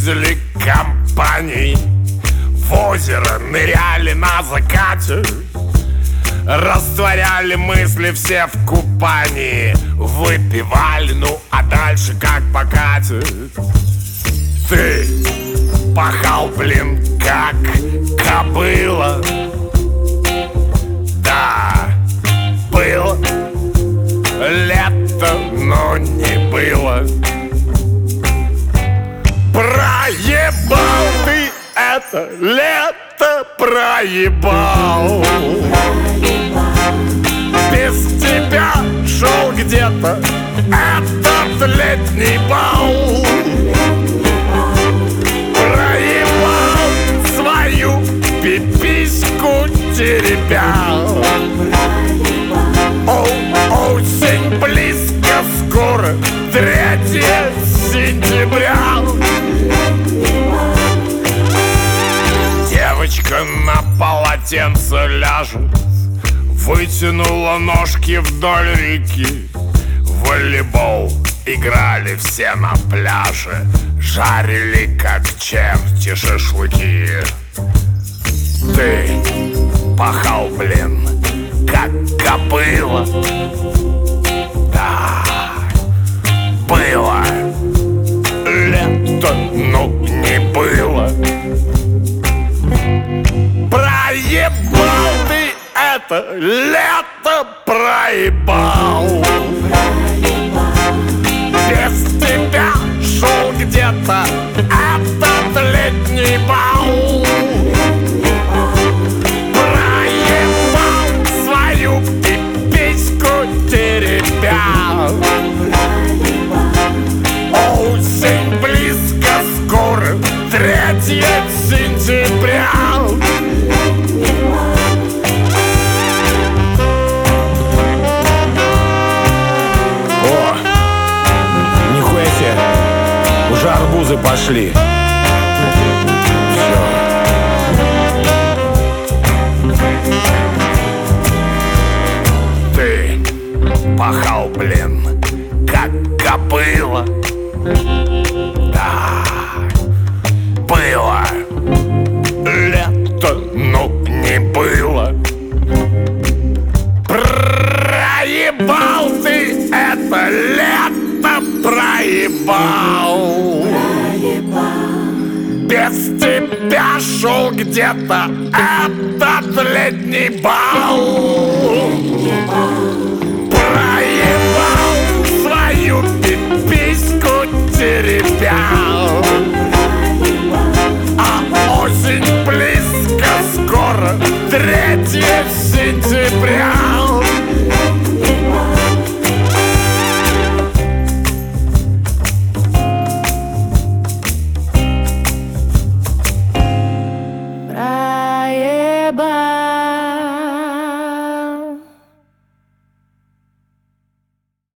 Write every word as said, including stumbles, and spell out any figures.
ездили компанией, в озеро ныряли на закате, растворяли мысли все в купании, выпивали, ну а дальше как покатит. Ты пахал, блин, как кобыла. Да, было лето, но не было. Проебал ты это лето, проебал. Без тебя шел где-то этот летний бал. Проебал свою пипиську теребя. О, осень близко, скоро третье сентября. Девочка на полотенце ляжет, вытянула ножки вдоль реки. В волейбол играли все на пляже, жарили как черти шашлыки. Ты пахал, блин, как кобыла. Да, было лето, но не было. Проебал ты это лето, проебал. Без тебя шел где-то этот летний бал. Проебал свою пипиську теребя. Осень близко, скоро третье сентября. О, нихуя себе, уже арбузы пошли. Все. Ты пахал, блин, как кобыла. Да, было лето, но не было. Проебал ты это лето, проебал. Без тебя шел где-то этот летний бал. Проебал свою пипиську теребя.